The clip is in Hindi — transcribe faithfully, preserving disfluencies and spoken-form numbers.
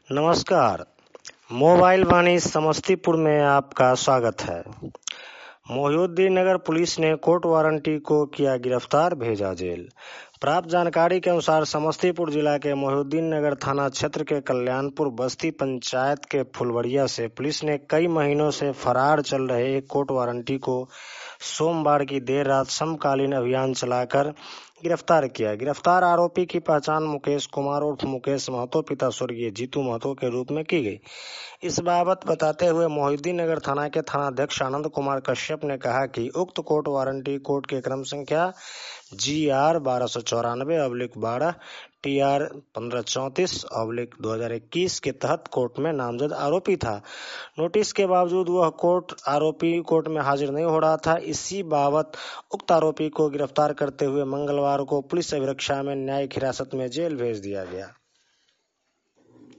नमस्कार। मोबाइल वाणी समस्तीपुर में आपका स्वागत है। मोहिउद्दीन नगर पुलिस ने कोर्ट वारंटी को किया गिरफ्तार, भेजा जेल। प्राप्त जानकारी के अनुसार समस्तीपुर जिला के मोहिउद्दीन नगर थाना क्षेत्र के कल्याणपुर बस्ती पंचायत के फुलवड़िया से पुलिस ने कई महीनों से फरार चल रहे एक कोर्ट वारंटी को सोमवार की देर रात समकालीन अभियान चलाकर गिरफ्तार किया। गिरफ्तार आरोपी की पहचान मुकेश कुमार उर्फ मुकेश महतो पिता स्वर्गीय जीतू महतो के रूप में की गई। इस बाबत बताते हुए मोहिउद्दीन नगर थाना के थानाध्यक्ष आनंद कुमार कश्यप ने कहा कि उक्त कोर्ट वारंटी कोर्ट के क्रम संख्या जी आर बारह सौ चौरानवे अब्लिक बारह टी आर पंद्रह चौंतीस अब्लिक दो हजार इक्कीस के तहत कोर्ट में नामजद आरोपी था। नोटिस के बावजूद वह कोर्ट आरोपी कोर्ट में हाजिर नहीं हो रहा था। इसी बाबत उक्त आरोपी को गिरफ्तार करते हुए मंगलवार को पुलिस अभिरक्षा में न्यायिक हिरासत में जेल भेज दिया गया।